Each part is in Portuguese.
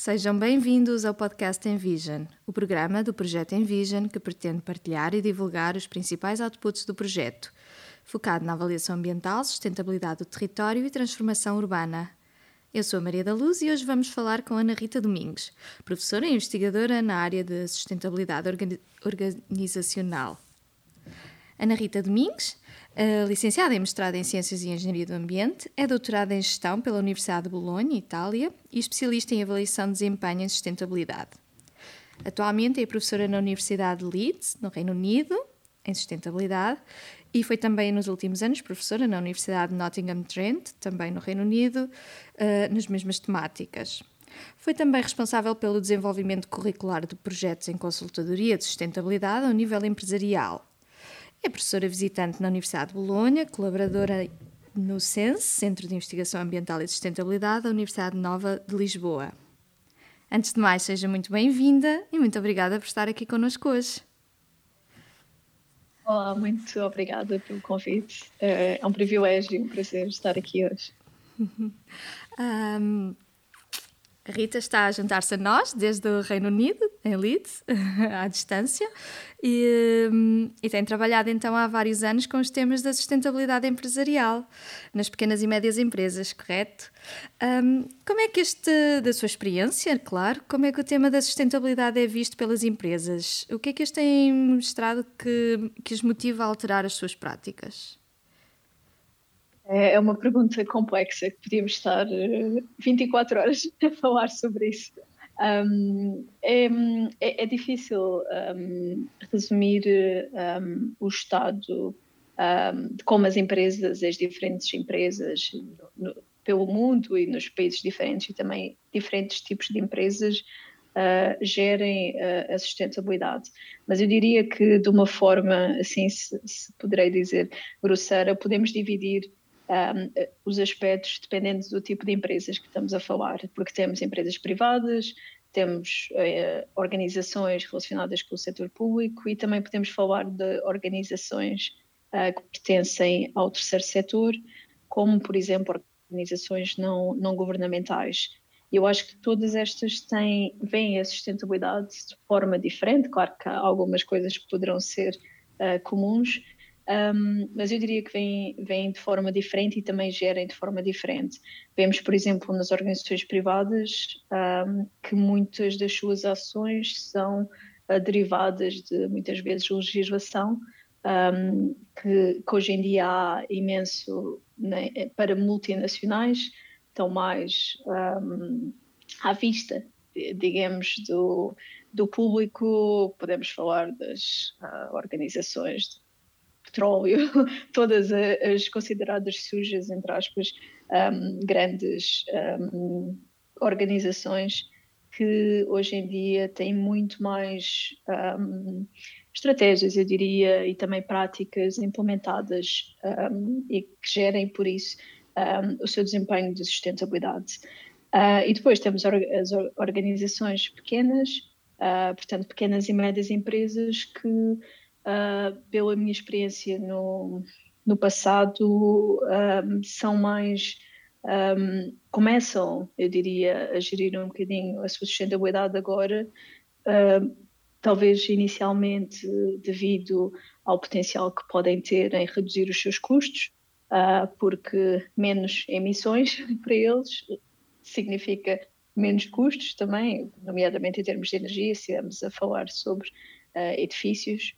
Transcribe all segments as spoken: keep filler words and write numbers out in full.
Sejam bem-vindos ao podcast Envision, o programa do projeto Envision que pretende partilhar e divulgar os principais outputs do projeto, focado na avaliação ambiental, sustentabilidade do território e transformação urbana. Eu sou a Maria da Luz e hoje vamos falar com Ana Rita Domingues, professora e investigadora na área de sustentabilidade organi- organizacional. Ana Rita Domingues, licenciada em mestrado em Ciências e Engenharia do Ambiente, é doutorada em Gestão pela Universidade de Bolonha, Itália, e especialista em avaliação de desempenho em sustentabilidade. Atualmente é professora na Universidade de Leeds, no Reino Unido, em sustentabilidade, e foi também nos últimos anos professora na Universidade de Nottingham-Trent, também no Reino Unido, nas mesmas temáticas. Foi também responsável pelo desenvolvimento curricular de projetos em consultadoria de sustentabilidade ao nível empresarial. É professora visitante na Universidade de Bolonha, colaboradora no CENS, Centro de Investigação Ambiental e Sustentabilidade, da Universidade Nova de Lisboa. Antes de mais, seja muito bem-vinda e muito obrigada por estar aqui connosco hoje. Olá, muito obrigada pelo convite. É um privilégio e um prazer estar aqui hoje. um, A Rita está a juntar-se a nós desde o Reino Unido, em Leeds, à distância, e, e tem trabalhado então há vários anos com os temas da sustentabilidade empresarial, nas pequenas e médias empresas, correto? Um, como é que este, da sua experiência, claro, como é que o tema da sustentabilidade é visto pelas empresas? O que é que eles têm mostrado que, que os motiva a alterar as suas práticas? É uma pergunta complexa que podíamos estar vinte e quatro horas a falar sobre isso. Um, é, é, é difícil um, resumir um, o estado um, de como as empresas, as diferentes empresas no, pelo mundo e nos países diferentes e também diferentes tipos de empresas uh, gerem uh, a sustentabilidade. Mas eu diria que de uma forma, assim se, se poderei dizer grosseira, podemos dividir Um, os aspectos dependendo do tipo de empresas que estamos a falar, porque temos empresas privadas, temos uh, organizações relacionadas com o setor público e também podemos falar de organizações uh, que pertencem ao terceiro setor, como, por exemplo, organizações não, não governamentais. Eu acho que todas estas têm, veem a sustentabilidade de forma diferente, claro que há algumas coisas que poderão ser uh, comuns, Um, mas eu diria que vêm, vêm de forma diferente e também gerem de forma diferente. Vemos, por exemplo, nas organizações privadas um, que muitas das suas ações são uh, derivadas de, muitas vezes, legislação, um, que, que hoje em dia há imenso, né, para multinacionais, estão mais um, à vista, digamos, do, do público. Podemos falar das uh, organizações petróleo, todas as consideradas sujas, entre aspas, um, grandes um, organizações que hoje em dia têm muito mais um, estratégias, eu diria, e também práticas implementadas um, e que gerem, por isso, um, o seu desempenho de sustentabilidade. Uh, e depois temos as organizações pequenas, uh, portanto, pequenas e médias empresas que Uh, pela minha experiência no, no passado, um, são mais, um, começam, eu diria, a gerir um bocadinho a sua sustentabilidade agora, uh, talvez inicialmente devido ao potencial que podem ter em reduzir os seus custos, uh, porque menos emissões para eles significa menos custos também, nomeadamente em termos de energia, se estivermos a falar sobre uh, edifícios.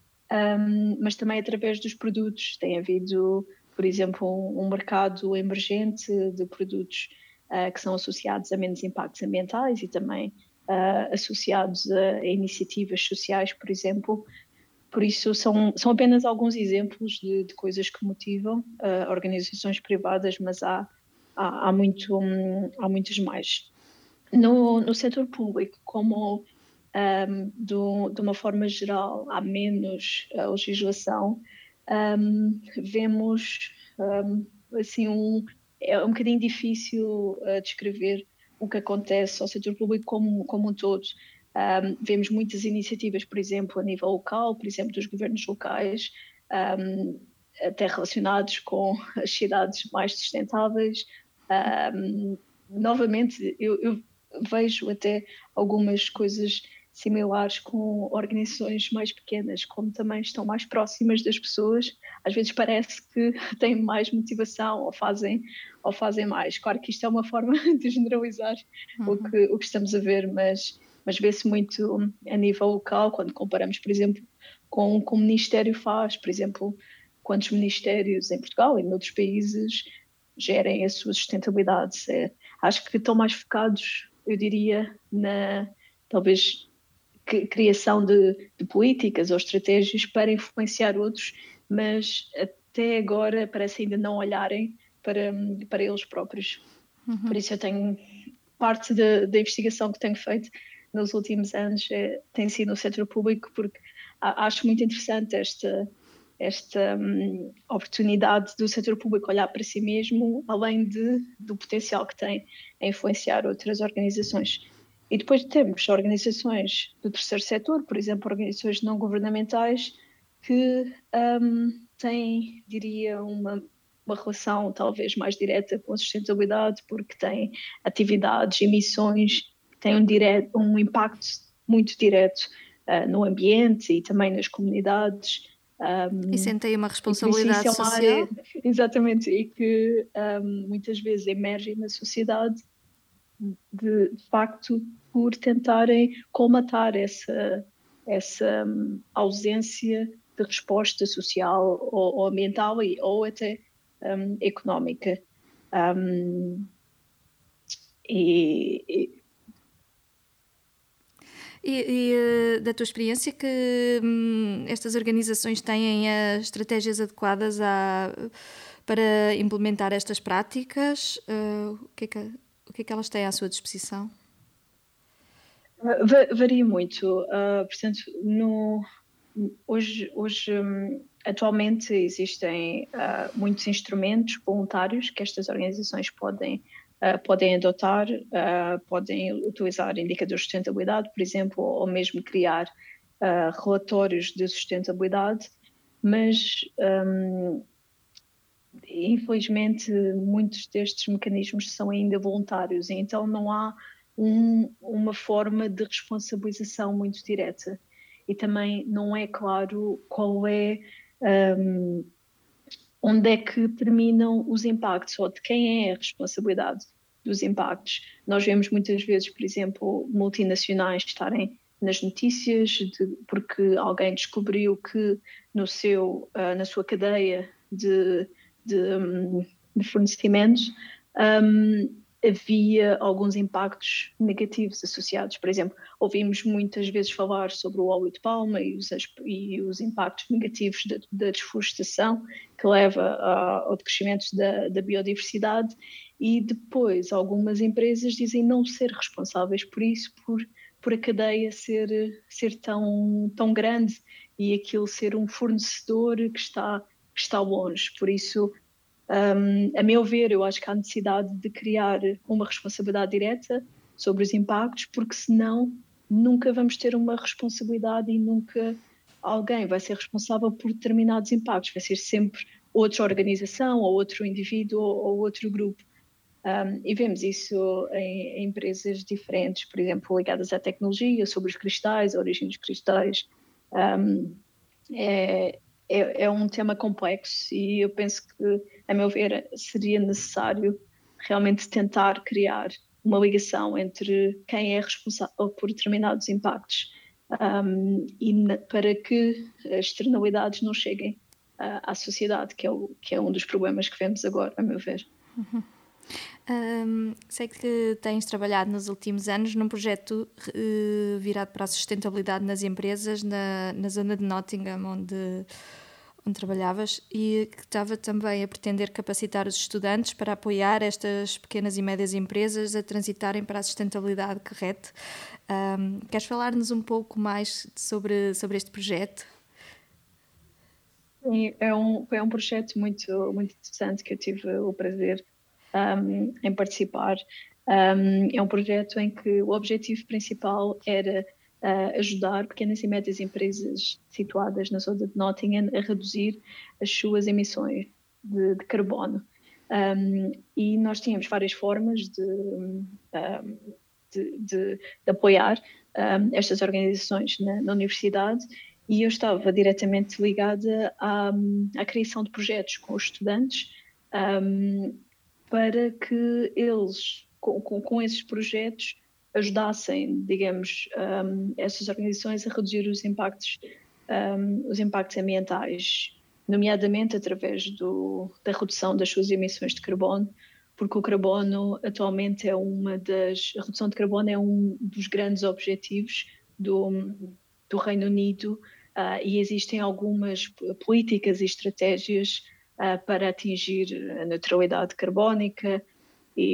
Um, mas também através dos produtos. Tem havido, por exemplo, um, um mercado emergente de produtos uh, que são associados a menos impactos ambientais e também uh, associados a, a iniciativas sociais, por exemplo. Por isso, são, são apenas alguns exemplos de, de coisas que motivam uh, organizações privadas, mas há, há, há, muito, um, há muitos mais. No, no setor público, como Um, do, de uma forma geral, há menos uh, legislação, um, vemos um, assim um, é um bocadinho difícil uh, descrever o que acontece ao setor público como, como um todo. Um, vemos muitas iniciativas, por exemplo, a nível local, por exemplo, dos governos locais, um, até relacionados com as cidades mais sustentáveis. Um, novamente, eu, eu vejo até algumas coisas similares com organizações mais pequenas, como também estão mais próximas das pessoas, às vezes parece que têm mais motivação ou fazem, ou fazem mais. Claro que isto é uma forma de generalizar uhum. o, que, o que estamos a ver, mas, mas vê-se muito a nível local, quando comparamos, por exemplo, com o que o Ministério faz, por exemplo, quantos ministérios em Portugal e noutros países gerem a sua sustentabilidade. É, acho que estão mais focados, eu diria, na talvez criação de, de políticas ou estratégias para influenciar outros, mas até agora parece ainda não olharem para, para eles próprios. Uhum. Por isso eu tenho parte da, da investigação que tenho feito nos últimos anos é, tem sido no setor público, porque acho muito interessante esta esta um, oportunidade do setor público olhar para si mesmo, além de, do potencial que tem a influenciar outras organizações. E depois temos organizações do terceiro setor, por exemplo, organizações não governamentais, que um, têm, diria, uma, uma relação talvez mais direta com a sustentabilidade, porque têm atividades e missões que têm um, direto, um impacto muito direto uh, no ambiente e também nas comunidades. Um, e sentem uma responsabilidade é uma social. Área, exatamente, e que um, muitas vezes emergem na sociedade de, de facto por tentarem colmatar essa, essa um, ausência de resposta social ou, ou ambiental e, ou até um, económica. Um, e, e E, e da tua experiência, que hum, estas organizações têm as estratégias adequadas a, para implementar estas práticas? Uh, o, que é que, o que é que elas têm à sua disposição? Varia muito. Uh, portanto, no, hoje, hoje um, atualmente existem uh, muitos instrumentos voluntários que estas organizações podem Uh, podem adotar, uh, podem utilizar indicadores de sustentabilidade, por exemplo, ou mesmo criar uh, relatórios de sustentabilidade, mas um, infelizmente muitos destes mecanismos são ainda voluntários e então não há um, uma forma de responsabilização muito direta e também não é claro qual é um, onde é que terminam os impactos ou de quem é a responsabilidade dos impactos. Nós vemos muitas vezes, por exemplo, multinacionais estarem nas notícias de, porque alguém descobriu que no seu, uh, na sua cadeia de, de, um, de fornecimento um, havia alguns impactos negativos associados. Por exemplo, ouvimos muitas vezes falar sobre o óleo de palma e os, e os impactos negativos da, da desflorestação, que leva a, ao decrescimento da, da biodiversidade, e depois algumas empresas dizem não ser responsáveis por isso, por, por a cadeia ser, ser tão, tão grande e aquilo ser um fornecedor que está, que está longe. Por isso, Um, a meu ver, eu acho que há necessidade de criar uma responsabilidade direta sobre os impactos, porque senão nunca vamos ter uma responsabilidade e nunca alguém vai ser responsável por determinados impactos. Vai ser sempre outra organização ou outro indivíduo ou, ou outro grupo. Um, e vemos isso em, em empresas diferentes, por exemplo, ligadas à tecnologia, sobre os cristais, a origem dos cristais. Um, é, É, é um tema complexo e eu penso que, a meu ver, seria necessário realmente tentar criar uma ligação entre quem é responsável por determinados impactos um, e na, para que as externalidades não cheguem uh, à sociedade, que é, o, que é um dos problemas que vemos agora, a meu ver. Uhum. Um, sei que tens trabalhado nos últimos anos num projeto uh, virado para a sustentabilidade nas empresas na, na zona de Nottingham, onde, onde trabalhavas, e que estava também a pretender capacitar os estudantes para apoiar estas pequenas e médias empresas a transitarem para a sustentabilidade correta. Um, queres falar-nos um pouco mais sobre, sobre este projeto? Sim, é um, é um projeto muito, muito interessante que eu tive o prazer Um, em participar. Um, é um projeto em que o objetivo principal era uh, ajudar pequenas e médias empresas situadas na zona de Nottingham a reduzir as suas emissões de, de carbono. Um, e nós tínhamos várias formas de, um, de, de, de apoiar um, estas organizações na, na universidade, e eu estava diretamente ligada à, à criação de projetos com os estudantes, um, para que eles, com, com, com esses projetos, ajudassem, digamos, um, essas organizações a reduzir os impactos, um, os impactos ambientais, nomeadamente através do, da redução das suas emissões de carbono, porque o carbono atualmente é uma das, a redução de carbono é um dos grandes objetivos do, do Reino Unido, uh, e existem algumas políticas e estratégias uh, para atingir a neutralidade carbónica e,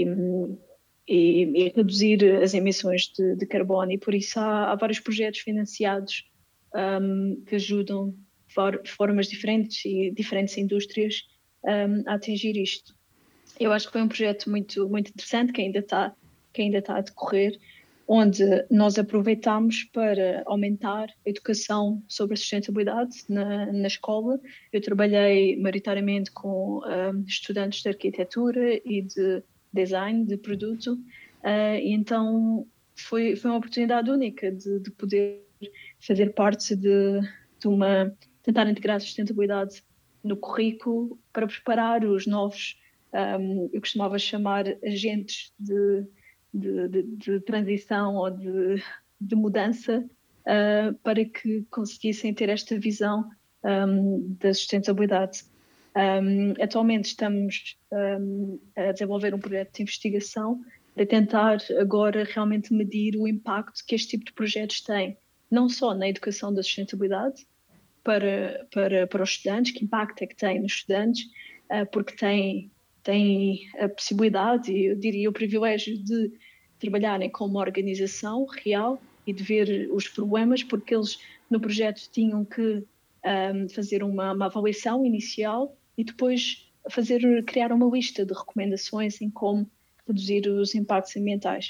e, e reduzir as emissões de, de carbono, e por isso há, há vários projetos financiados um, que ajudam for, formas diferentes e diferentes indústrias um, a atingir isto. Eu acho que foi um projeto muito, muito interessante que ainda está, que ainda está a decorrer, onde nós aproveitamos para aumentar a educação sobre a sustentabilidade na, na escola. Eu trabalhei maioritariamente com um, estudantes de arquitetura e de design de produto, uh, e então foi, foi uma oportunidade única de, de poder fazer parte de, de uma... tentar integrar a sustentabilidade no currículo para preparar os novos, um, eu costumava chamar agentes de, de, de, de transição ou de, de mudança, uh, para que conseguissem ter esta visão um, da sustentabilidade. Um, atualmente estamos um, a desenvolver um projeto de investigação para tentar agora realmente medir o impacto que este tipo de projetos têm, não só na educação da sustentabilidade para, para, para os estudantes, que impacto é que tem nos estudantes, uh, porque têm, têm a possibilidade e eu diria o privilégio de trabalharem com uma organização real e de ver os problemas, porque eles no projeto tinham que um, fazer uma, uma avaliação inicial e depois fazer, criar uma lista de recomendações em como reduzir os impactos ambientais.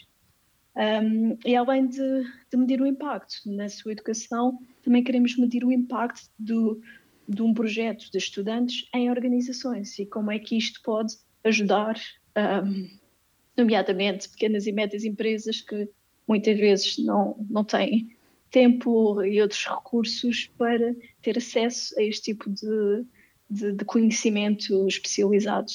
Um, e além de, de medir o impacto na sua educação, também queremos medir o impacto do, de um projeto de estudantes em organizações e como é que isto pode ajudar, um, nomeadamente pequenas e médias empresas que muitas vezes não, não têm tempo e outros recursos para ter acesso a este tipo de, de, de conhecimento especializado.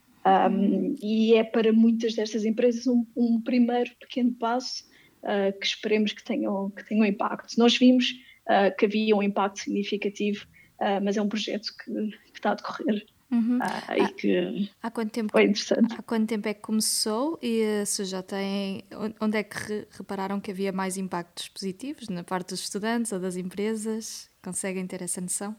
Um, e é para muitas destas empresas um, um primeiro pequeno passo uh, que esperemos que tenham, que tenham impacto. Nós vimos uh, que havia um impacto significativo, uh, mas é um projeto que, que está a decorrer. Uhum. Uh, e que há quanto tempo, foi interessante. Há quanto tempo é que começou e se já têm, onde é que re, repararam que havia mais impactos positivos? Na parte dos estudantes ou das empresas? Conseguem ter essa noção?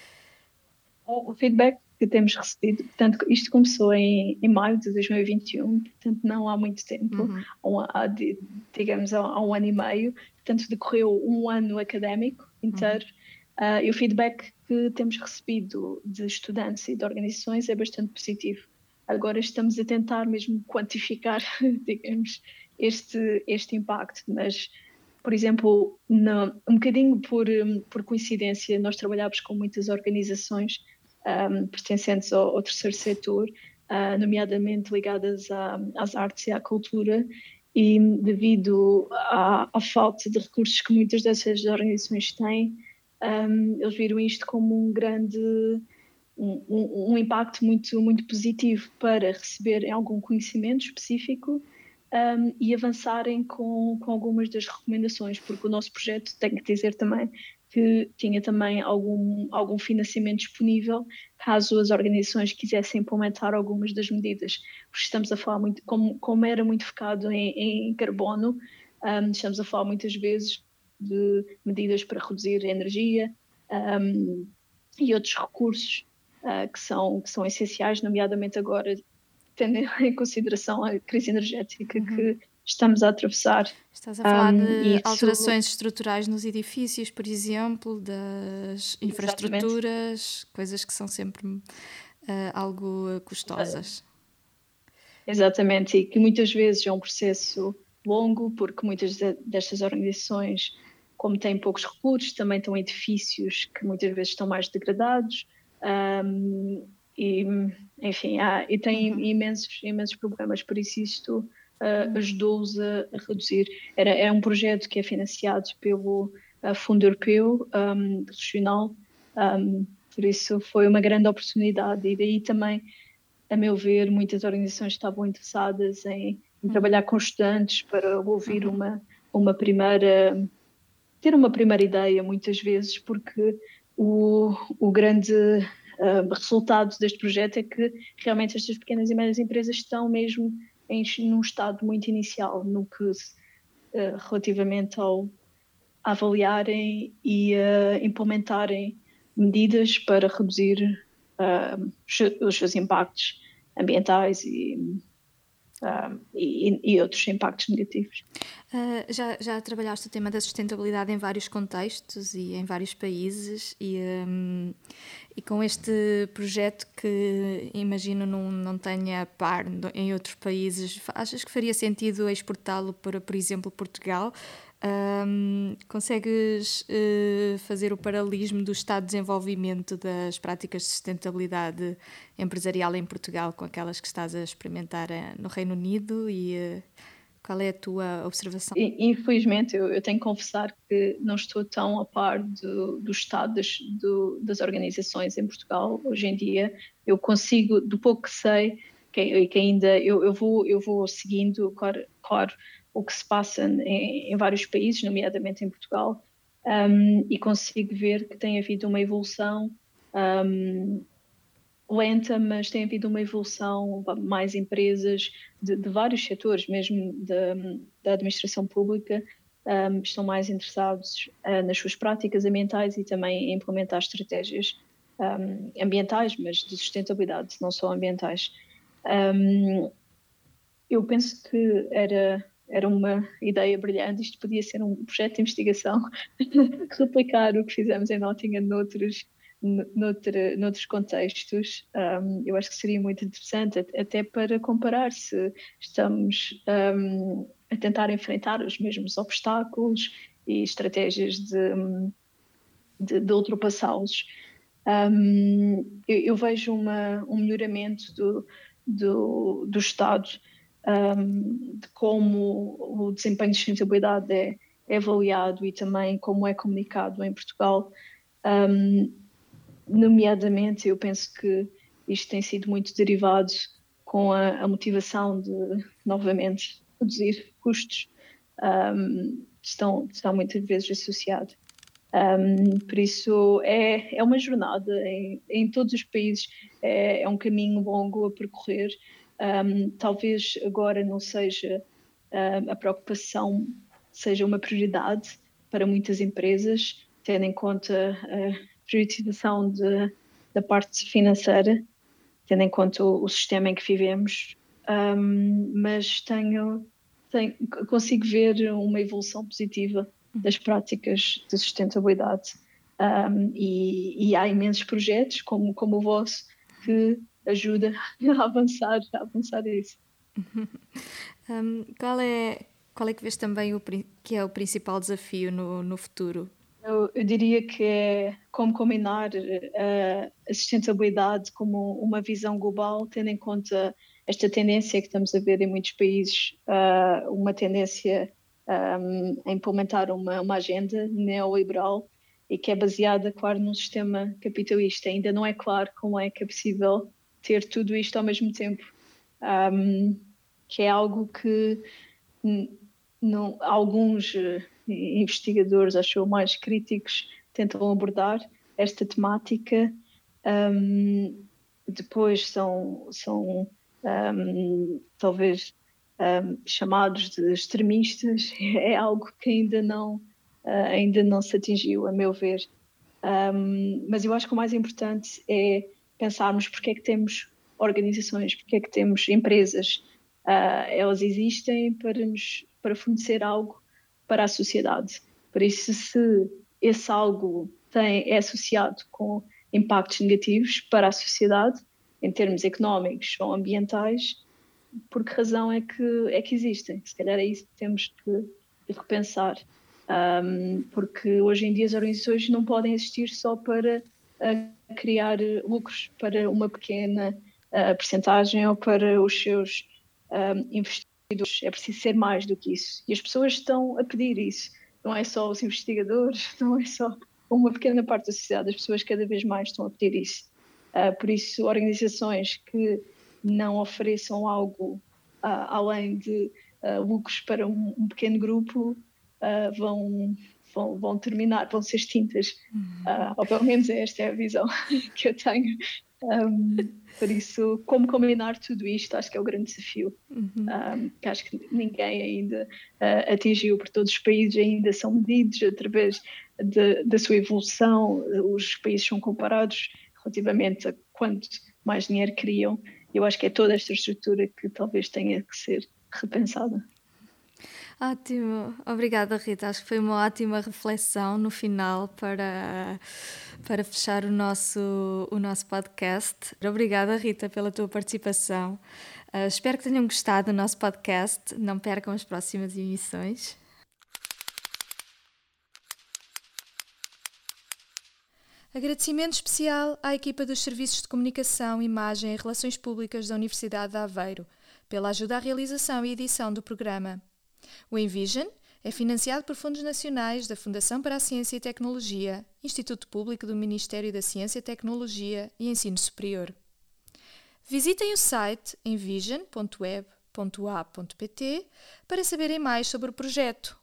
O, o feedback que temos recebido, portanto, isto começou em, em maio de dois mil e vinte e um, portanto não há muito tempo, uhum. há, digamos há, há um ano e meio, portanto decorreu um ano académico inteiro, uhum. uh, e o feedback que temos recebido de estudantes e de organizações é bastante positivo. Agora estamos a tentar mesmo quantificar, digamos, este, este impacto, mas, por exemplo, no, um bocadinho por, por coincidência, nós trabalhamos com muitas organizações Um, pertencentes ao, ao terceiro setor, uh, nomeadamente ligadas a, às artes e à cultura, e devido à, à falta de recursos que muitas dessas organizações têm, um, eles viram isto como um grande um, um, um impacto muito, muito positivo para receberem algum conhecimento específico um, e avançarem com, com algumas das recomendações, porque o nosso projeto, tenho que dizer também, que tinha também algum, algum financiamento disponível caso as organizações quisessem implementar algumas das medidas. Porque estamos a falar muito, como, como era muito focado em, em carbono, um, estamos a falar muitas vezes de medidas para reduzir a energia um, e outros recursos uh, que, são, que são essenciais, nomeadamente agora, tendo em consideração a crise energética uhum. que estamos a atravessar. Estás a falar um, de isso... alterações estruturais nos edifícios, por exemplo, das infraestruturas, Exatamente. Coisas que são sempre uh, algo custosas. Exatamente, e que muitas vezes é um processo longo, porque muitas destas organizações, como têm poucos recursos, também estão em edifícios que muitas vezes estão mais degradados, um, e, enfim, há, e têm uhum. imensos, imensos problemas, por isso isto uh, ajudou-os a, a reduzir. Era, era um projeto que é financiado pelo uh, Fundo Europeu um, Regional, um, por isso foi uma grande oportunidade. E daí também, a meu ver, muitas organizações estavam interessadas em, em trabalhar com estudantes para ouvir Uhum. uma, uma primeira... ter uma primeira ideia, muitas vezes, porque o, o grande uh, resultado deste projeto é que realmente estas pequenas e médias empresas estão mesmo em, num estado muito inicial, no que uh, relativamente ao a avaliarem e uh, implementarem medidas para reduzir uh, os seus impactos ambientais e, uh, e, e outros impactos negativos. Uh, já, já trabalhaste o tema da sustentabilidade em vários contextos e em vários países e, um, e com este projeto que imagino não, não tenha par em outros países, achas que faria sentido exportá-lo para, por exemplo, Portugal? Um, consegues uh, fazer o paralelismo do estado de desenvolvimento das práticas de sustentabilidade empresarial em Portugal com aquelas que estás a experimentar uh, no Reino Unido e... Uh, qual é a tua observação? Infelizmente, eu, eu tenho que confessar que não estou tão a par do, do estado das, do, das organizações em Portugal hoje em dia. Eu consigo, do pouco que sei, que, que ainda eu, eu, vou, eu vou seguindo, claro, claro, o que se passa em, em vários países, nomeadamente em Portugal, um, e consigo ver que tem havido uma evolução um, lenta, mas tem havido uma evolução, mais empresas de, de vários setores, mesmo da, da administração pública, um, estão mais interessados uh, nas suas práticas ambientais e também em implementar estratégias um, ambientais, mas de sustentabilidade, não só ambientais. Um, eu penso que era, era uma ideia brilhante, isto podia ser um projeto de investigação, replicar o que fizemos em Nottingham noutros Noutra, noutros contextos. Um, eu acho que seria muito interessante, até para comparar se estamos um, a tentar enfrentar os mesmos obstáculos e estratégias de, de, de ultrapassá-los. Um, eu, eu vejo uma, um melhoramento do, do, do Estado, um, de como o desempenho de sustentabilidade é, é avaliado e também como é comunicado em Portugal. Um, Nomeadamente, eu penso que isto tem sido muito derivado com a, a motivação de, novamente, reduzir custos, um, estão, estão muitas vezes associados. Um, por isso, é, é uma jornada em, em todos os países, é, é um caminho longo a percorrer. Um, talvez agora não seja um, a preocupação, seja uma prioridade para muitas empresas, tendo em conta a priorização de, da parte financeira, tendo em conta o, o sistema em que vivemos, um, mas tenho, tenho, consigo ver uma evolução positiva das práticas de sustentabilidade, um, e, e há imensos projetos como, como o vosso que ajuda a avançar, a avançar isso. Um, qual é qual é que vês também o, que é o principal desafio no, no futuro? Eu, eu diria que é como combinar uh, a sustentabilidade como uma visão global, tendo em conta esta tendência que estamos a ver em muitos países, uh, uma tendência um, a implementar uma, uma agenda neoliberal e que é baseada, claro, num sistema capitalista. Ainda não é claro como é que é possível ter tudo isto ao mesmo tempo, um, que é algo que não, alguns investigadores, acho mais críticos, tentam abordar esta temática. Um, depois são, são um, talvez um, chamados de extremistas. É algo que ainda não, uh, ainda não se atingiu, a meu ver. Um, mas eu acho que o mais importante é pensarmos porque é que temos organizações, porque é que temos empresas. Uh, elas existem para nos para fornecer algo para a sociedade. Por isso, se esse algo tem, é associado com impactos negativos para a sociedade, em termos económicos ou ambientais, por que razão é que, é que existem? Se calhar é isso que temos de repensar. Um, porque hoje em dia as organizações não podem existir só para uh, criar lucros para uma pequena uh, percentagem ou para os seus um, investidores. é preciso ser mais do que isso. E as pessoas estão a pedir isso. Não é só os investigadores, não é só uma pequena parte da sociedade, as pessoas cada vez mais estão a pedir isso. Uh, por isso, organizações que não ofereçam algo uh, além de uh, lucros para um, um pequeno grupo uh, vão, vão, vão terminar, vão ser extintas. Uh, ou pelo menos esta é a visão que eu tenho. Um, por isso, como combinar tudo isto, acho que é o grande desafio. Uhum. Um, que acho que ninguém ainda uh, atingiu, porque todos os países ainda são medidos através de, da sua evolução, os países são comparados relativamente a quanto mais dinheiro criam. Eu acho que é toda esta estrutura que talvez tenha que ser repensada. Ótimo, obrigada Rita, acho que foi uma ótima reflexão no final para, para fechar o nosso, o nosso podcast. Obrigada Rita pela tua participação, uh, espero que tenham gostado do nosso podcast, não percam as próximas emissões. Agradecimento especial à equipa dos Serviços de Comunicação, Imagem e Relações Públicas da Universidade de Aveiro pela ajuda à realização e edição do programa. O Envision é financiado por fundos nacionais da Fundação para a Ciência e Tecnologia, Instituto Público do Ministério da Ciência, Tecnologia e Ensino Superior. Visitem o site envision ponto web ponto a ponto p t para saberem mais sobre o projeto.